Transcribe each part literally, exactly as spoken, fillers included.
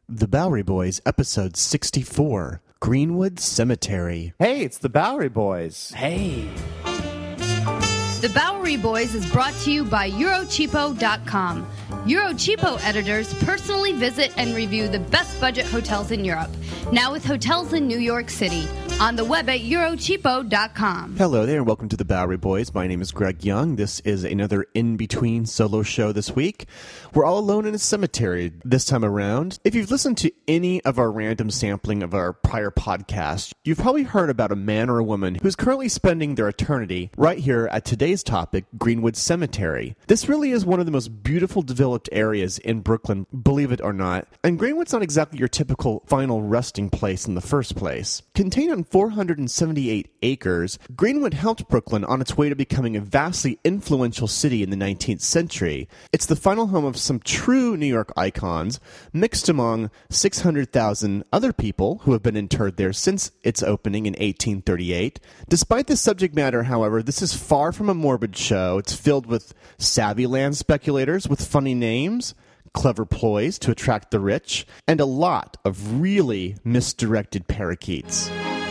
The Bowery Boys, episode sixty-four, Greenwood Cemetery. Hey, it's the Bowery Boys. Hey. The Bowery Boys is brought to you by Eurocheapo dot com. Eurocheapo editors personally visit and review the best budget hotels in Europe, now with hotels in New York City, on the web at Eurocheapo dot com. Hello there and welcome to the Bowery Boys. My name is Greg Young. This is another in-between solo show this week. We're all alone in a cemetery this time around. If you've listened to any of our random sampling of our prior podcast, you've probably heard about a man or a woman who's currently spending their eternity right here at today's topic, Greenwood Cemetery. This really is one of the most beautiful developed areas in Brooklyn, believe it or not, and Greenwood's not exactly your typical final resting place in the first place. Contained on four hundred seventy-eight acres, Greenwood helped Brooklyn on its way to becoming a vastly influential city in the nineteenth century. It's the final home of some true New York icons, mixed among six hundred thousand other people who have been interred there since its opening in eighteen thirty-eight. Despite the subject matter, however, this is far from a morbid show. It's filled with savvy land speculators with funny names, clever ploys to attract the rich, and a lot of really misdirected parakeets.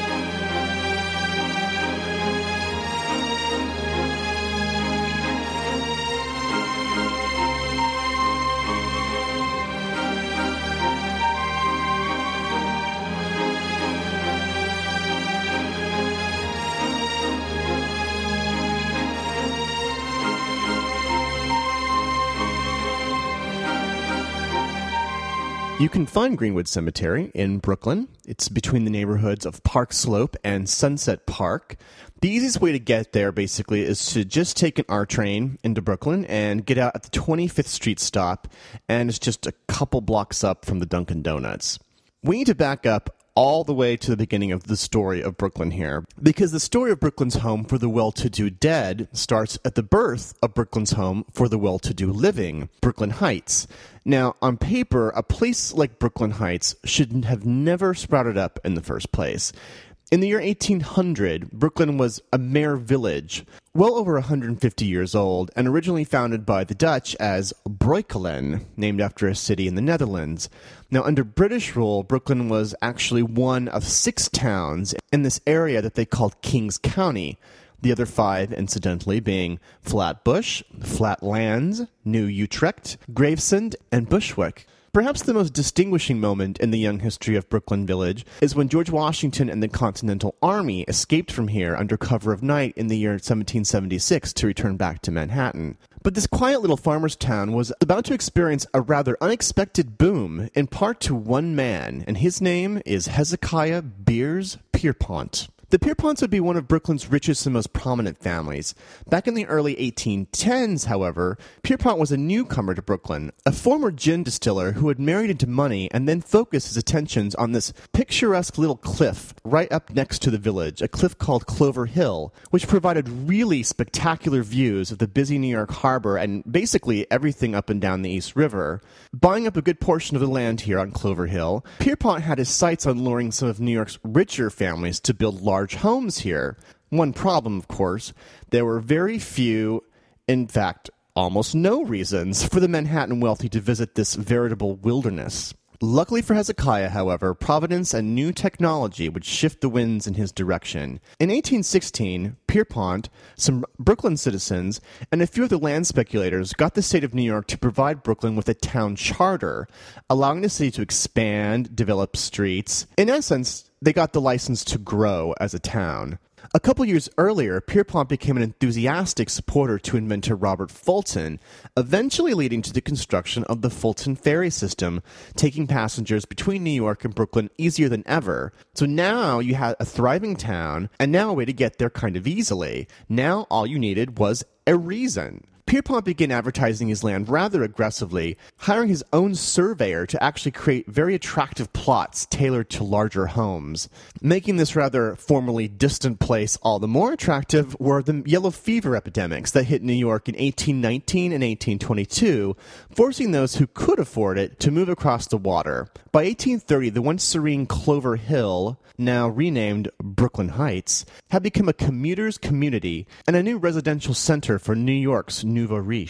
You can find Greenwood Cemetery in Brooklyn. It's between the neighborhoods of Park Slope and Sunset Park. The easiest way to get there, basically, is to just take an R train into Brooklyn and get out at the twenty-fifth Street stop, and it's just a couple blocks up from the Dunkin' Donuts. We need to back up all the way to the beginning of the story of Brooklyn here, because the story of Brooklyn's home for the well-to-do dead starts at the birth of Brooklyn's home for the well-to-do living, Brooklyn Heights. Now, on paper, a place like Brooklyn Heights should have never sprouted up in the first place. In the year eighteen hundred, Brooklyn was a mere village, well over one hundred fifty years old, and originally founded by the Dutch as Breukelen, named after a city in the Netherlands. Now, under British rule, Brooklyn was actually one of six towns in this area that they called Kings County, the other five, incidentally, being Flatbush, Flatlands, New Utrecht, Gravesend, and Bushwick. Perhaps the most distinguishing moment in the young history of Brooklyn Village is when George Washington and the Continental Army escaped from here under cover of night in the year seventeen seventy-six to return back to Manhattan. But this quiet little farmer's town was about to experience a rather unexpected boom, in part to one man, and his name is Hezekiah Beers Pierpont. The Pierponts would be one of Brooklyn's richest and most prominent families. Back in the early eighteen tens, however, Pierpont was a newcomer to Brooklyn, a former gin distiller who had married into money and then focused his attentions on this picturesque little cliff right up next to the village, a cliff called Clover Hill, which provided really spectacular views of the busy New York harbor and basically everything up and down the East River. Buying up a good portion of the land here on Clover Hill, Pierpont had his sights on luring some of New York's richer families to build large large homes here. One problem, of course, there were very few, in fact, almost no reasons for the Manhattan wealthy to visit this veritable wilderness. Luckily for Hezekiah, however, Providence and new technology would shift the winds in his direction. In eighteen sixteen, Pierpont, some Brooklyn citizens, and a few of the land speculators got the state of New York to provide Brooklyn with a town charter, allowing the city to expand, develop streets. In essence, they got the license to grow as a town. A couple years earlier, Pierpont became an enthusiastic supporter to inventor Robert Fulton, eventually leading to the construction of the Fulton ferry system, taking passengers between New York and Brooklyn easier than ever. So now you had a thriving town, and now a way to get there kind of easily. Now all you needed was a reason. Pierpont began advertising his land rather aggressively, hiring his own surveyor to actually create very attractive plots tailored to larger homes. Making this rather formerly distant place all the more attractive were the yellow fever epidemics that hit New York in eighteen nineteen and eighteen twenty-two, forcing those who could afford it to move across the water. By eighteen thirty, the once serene Clover Hill, now renamed Brooklyn Heights, had become a commuter's community and a new residential center for New York's nouveau riche.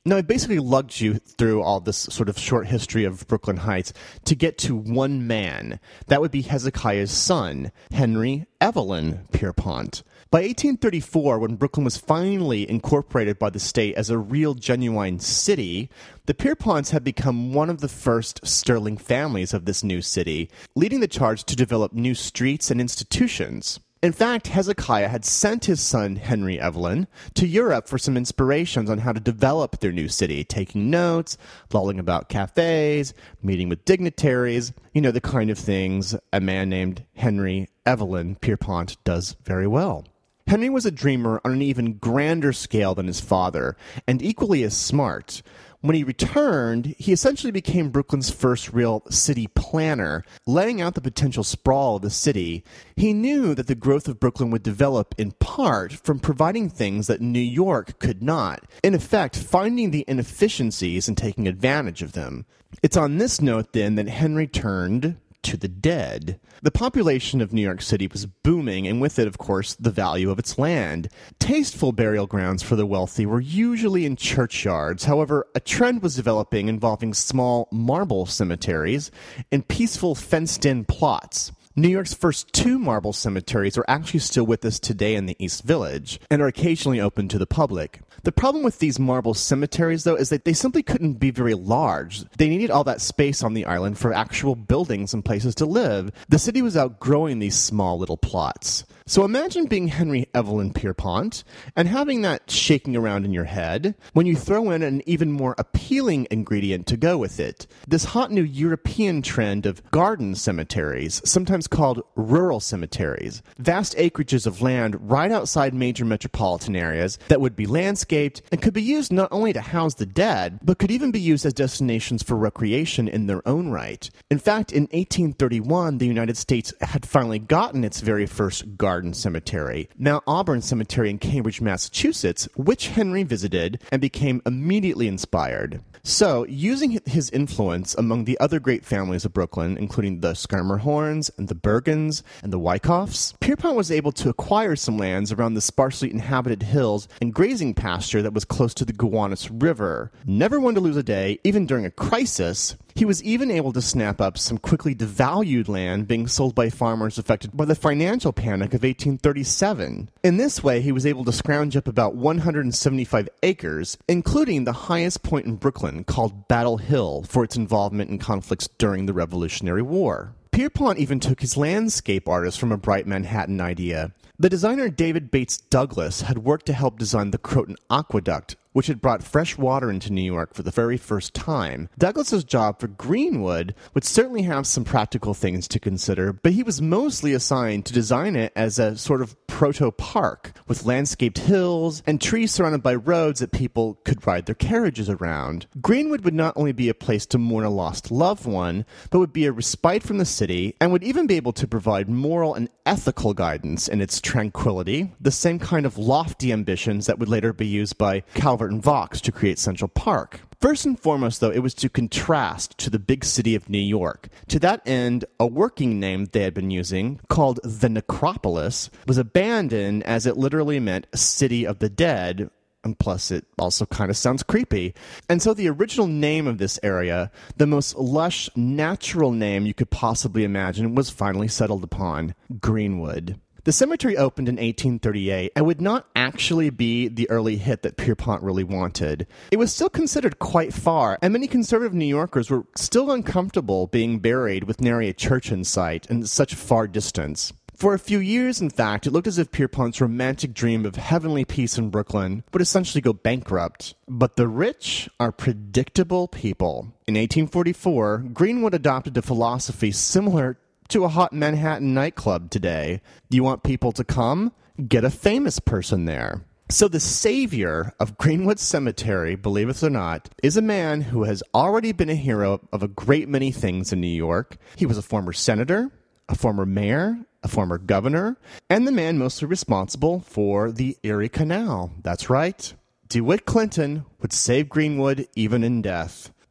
Now, I basically lugged you through all this sort of short history of Brooklyn Heights to get to one man. That would be Hezekiah's son, Henry Evelyn Pierpont. By eighteen thirty-four, when Brooklyn was finally incorporated by the state as a real, genuine city, the Pierponts had become one of the first sterling families of this new city, leading the charge to develop new streets and institutions. In fact, Hezekiah had sent his son, Henry Evelyn, to Europe for some inspirations on how to develop their new city, taking notes, lolling about cafes, meeting with dignitaries, you know, the kind of things a man named Henry Evelyn Pierpont does very well. Henry was a dreamer on an even grander scale than his father, and equally as smart. When he returned, he essentially became Brooklyn's first real city planner, laying out the potential sprawl of the city. He knew that the growth of Brooklyn would develop in part from providing things that New York could not, in effect, finding the inefficiencies and taking advantage of them. It's on this note, then, that Henry turned to the dead. The population of New York City was booming, and with it, of course, the value of its land. Tasteful burial grounds for the wealthy were usually in churchyards. However, a trend was developing involving small marble cemeteries and peaceful fenced-in plots. New York's first two marble cemeteries are actually still with us today in the East Village and are occasionally open to the public. The problem with these marble cemeteries, though, is that they simply couldn't be very large. They needed all that space on the island for actual buildings and places to live. The city was outgrowing these small little plots. So imagine being Henry Evelyn Pierpont and having that shaking around in your head when you throw in an even more appealing ingredient to go with it. This hot new European trend of garden cemeteries, sometimes called rural cemeteries. Vast acreages of land right outside major metropolitan areas that would be landscaped and could be used not only to house the dead, but could even be used as destinations for recreation in their own right. In fact, in eighteen thirty-one, the United States had finally gotten its very first garden cemetery, Mount Auburn Cemetery in Cambridge, Massachusetts, which Henry visited and became immediately inspired. So, using his influence among the other great families of Brooklyn, including the Schermerhorns and the Bergens and the Wyckoffs, Pierpont was able to acquire some lands around the sparsely inhabited hills and grazing pasture that was close to the Gowanus River. Never one to lose a day, even during a crisis. He was even able to snap up some quickly devalued land being sold by farmers affected by the financial panic of eighteen thirty-seven. In this way, he was able to scrounge up about one hundred seventy-five acres, including the highest point in Brooklyn called Battle Hill for its involvement in conflicts during the Revolutionary War. Pierpont even took his landscape artist from a bright Manhattan idea. The designer David Bates Douglas had worked to help design the Croton Aqueduct, which had brought fresh water into New York for the very first time. Douglas's job for Greenwood would certainly have some practical things to consider, but he was mostly assigned to design it as a sort of proto-park, with landscaped hills and trees surrounded by roads that people could ride their carriages around. Greenwood would not only be a place to mourn a lost loved one, but would be a respite from the city, and would even be able to provide moral and ethical guidance in its tranquility, the same kind of lofty ambitions that would later be used by Calvert and Vaux to create Central Park. First and foremost, though, it was to contrast to the big city of New York. To that end, a working name they had been using, called the Necropolis, was abandoned as it literally meant City of the Dead, and plus it also kind of sounds creepy. And so the original name of this area, the most lush, natural name you could possibly imagine, was finally settled upon: Greenwood. The cemetery opened in eighteen thirty-eight and would not actually be the early hit that Pierpont really wanted. It was still considered quite far, and many conservative New Yorkers were still uncomfortable being buried with nary a church in sight and such far distance. For a few years, in fact, it looked as if Pierpont's romantic dream of heavenly peace in Brooklyn would essentially go bankrupt. But the rich are predictable people. In eighteen forty-four, Greenwood adopted a philosophy similar to a hot Manhattan nightclub today. You want people to come? Get a famous person there. So the savior of Greenwood Cemetery, believe it or not, is a man who has already been a hero of a great many things in New York. He was a former senator, a former mayor, a former governor, and the man mostly responsible for the Erie Canal. That's right. DeWitt Clinton would save Greenwood even in death.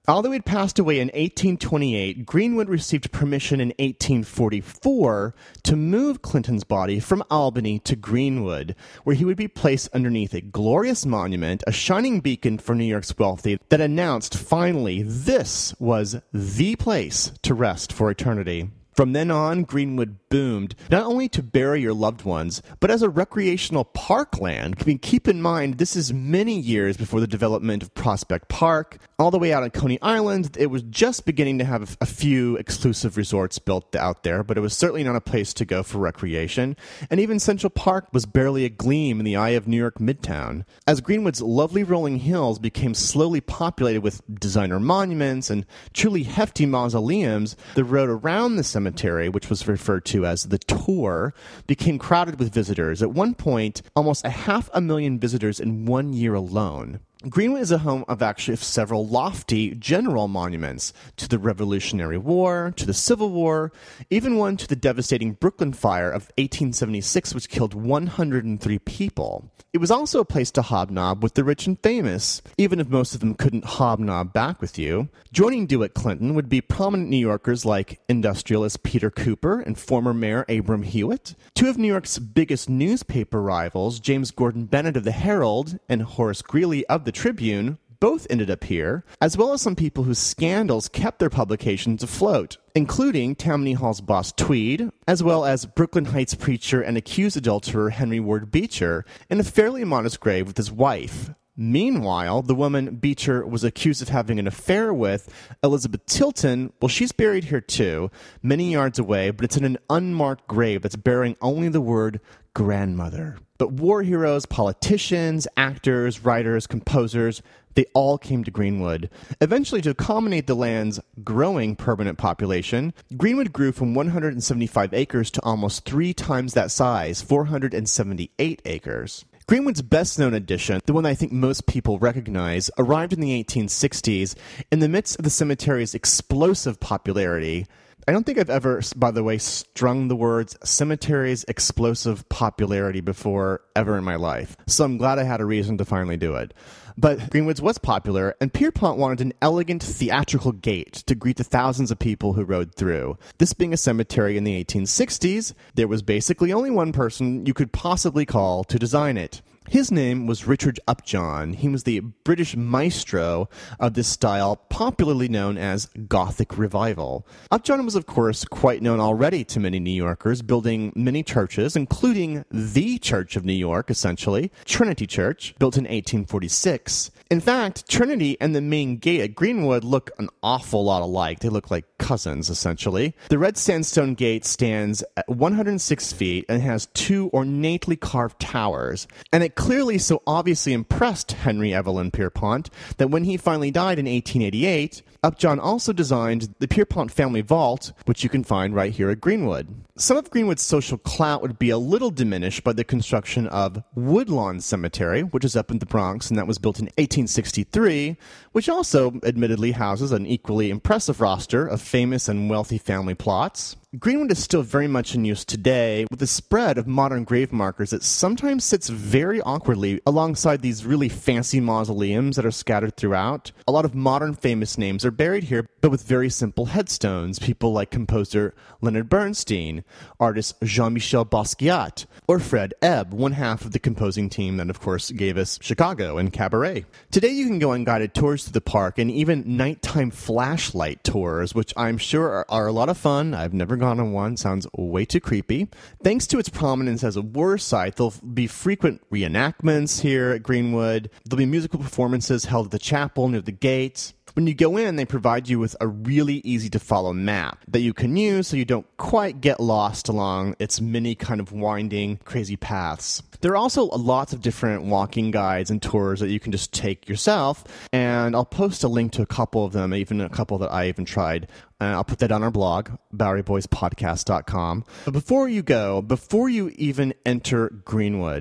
Although he'd passed away in eighteen twenty-eight, Greenwood received permission in eighteen forty-four to move Clinton's body from Albany to Greenwood, where he would be placed underneath a glorious monument, a shining beacon for New York's wealthy, that announced finally this was the place to rest for eternity. From then on, Greenwood boomed, not only to bury your loved ones, but as a recreational parkland. I mean, keep in mind, this is many years before the development of Prospect Park. All the way out on Coney Island, it was just beginning to have a few exclusive resorts built out there, but it was certainly not a place to go for recreation. And even Central Park was barely a gleam in the eye of New York Midtown. As Greenwood's lovely rolling hills became slowly populated with designer monuments and truly hefty mausoleums, the road around the cemetery Cemetery, which was referred to as the Tor, became crowded with visitors. At one point, almost a half a million visitors in one year alone. Greenwood is a home of actually of several lofty general monuments to the Revolutionary War, to the Civil War, even one to the devastating Brooklyn Fire of eighteen seventy-six, which killed one hundred three people. It was also a place to hobnob with the rich and famous, even if most of them couldn't hobnob back with you. Joining DeWitt Clinton would be prominent New Yorkers like industrialist Peter Cooper and former Mayor Abram Hewitt. Two of New York's biggest newspaper rivals, James Gordon Bennett of the Herald and Horace Greeley of the Tribune, both ended up here, as well as some people whose scandals kept their publications afloat, including Tammany Hall's boss Tweed, as well as Brooklyn Heights preacher and accused adulterer Henry Ward Beecher, in a fairly modest grave with his wife. Meanwhile, the woman Beecher was accused of having an affair with, Elizabeth Tilton, well, she's buried here too, many yards away, but it's in an unmarked grave that's bearing only the word grandmother. But war heroes, politicians, actors, writers, composers, they all came to Greenwood. Eventually, to accommodate the land's growing permanent population, Greenwood grew from one hundred seventy-five acres to almost three times that size, four hundred seventy-eight acres. Greenwood's best-known addition, the one I think most people recognize, arrived in the eighteen sixties in the midst of the cemetery's explosive popularity. I don't think I've ever, by the way, strung the words cemetery's explosive popularity before ever in my life. So I'm glad I had a reason to finally do it. But Greenwood's was popular, and Pierpont wanted an elegant, theatrical gate to greet the thousands of people who rode through. This being a cemetery in the eighteen sixties, there was basically only one person you could possibly call to design it. His name was Richard Upjohn. He was the British maestro of this style, popularly known as Gothic Revival. Upjohn was, of course, quite known already to many New Yorkers, building many churches, including the Church of New York, essentially, Trinity Church, built in eighteen forty-six. In fact, Trinity and the main gate at Greenwood look an awful lot alike. They look like cousins, essentially. The red sandstone gate stands at one hundred six feet and has two ornately carved towers, and it clearly so obviously impressed Henry Evelyn Pierpont that when he finally died in eighteen eighty-eight, Upjohn also designed the Pierpont family vault, which you can find right here at Greenwood. Some of Greenwood's social clout would be a little diminished by the construction of Woodlawn Cemetery, which is up in the Bronx, and that was built in eighteen sixty-three, which also admittedly houses an equally impressive roster of famous and wealthy family plots. Greenwood is still very much in use today, with a spread of modern grave markers that sometimes sits very awkwardly alongside these really fancy mausoleums that are scattered throughout. A lot of modern famous names are buried here, but with very simple headstones. People like composer Leonard Bernstein, artist Jean-Michel Basquiat, or Fred Ebb, one half of the composing team that, of course, gave us Chicago and Cabaret. Today you can go on guided tours to the park and even nighttime flashlight tours, which I'm sure are, are a lot of fun. I've never gone on one. Sounds way too creepy. Thanks to its prominence as a war site, there'll be frequent reenactments here at Greenwood. There'll be musical performances held at the chapel near the gate. When you go in, they provide you with a really easy-to-follow map that you can use so you don't quite get lost along its many kind of winding, crazy paths. There are also lots of different walking guides and tours that you can just take yourself, and I'll post a link to a couple of them, even a couple that I even tried. Uh, I'll put that on our blog, Bowery Boys Podcast dot com. But before you go, before you even enter Greenwood,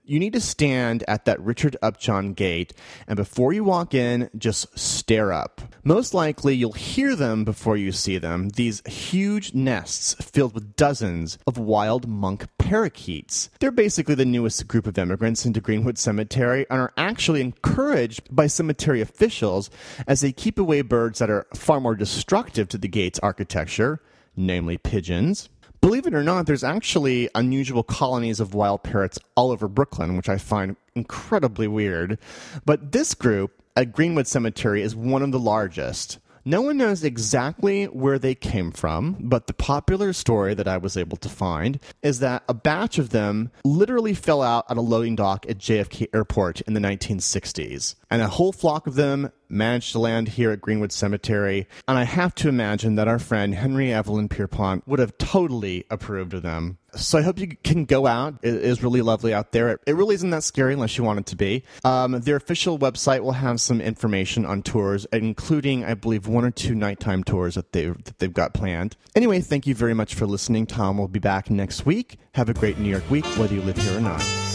You need to stand at that Richard Upjohn gate, and before you walk in, just stare up. Most likely, you'll hear them before you see them, these huge nests filled with dozens of wild monk parakeets. They're basically the newest group of immigrants into Greenwood Cemetery and are actually encouraged by cemetery officials as they keep away birds that are far more destructive to the gate's architecture, namely pigeons. Believe it or not, there's actually unusual colonies of wild parrots all over Brooklyn, which I find incredibly weird. But this group at Greenwood Cemetery is one of the largest. No one knows exactly where they came from, but the popular story that I was able to find is that a batch of them literally fell out at a loading dock at J F K Airport in the nineteen sixties. And a whole flock of them managed to land here at Greenwood Cemetery, and I have to imagine that our friend Henry Evelyn Pierpont would have totally approved of them. So I hope you can go out. It is really lovely out there. It really isn't that scary unless you want it to be. Um, their official website will have some information on tours, including, I believe, one or two nighttime tours that they've, that they've got planned. Anyway, thank you very much for listening. Tom will be back next week. Have a great New York week, whether you live here or not.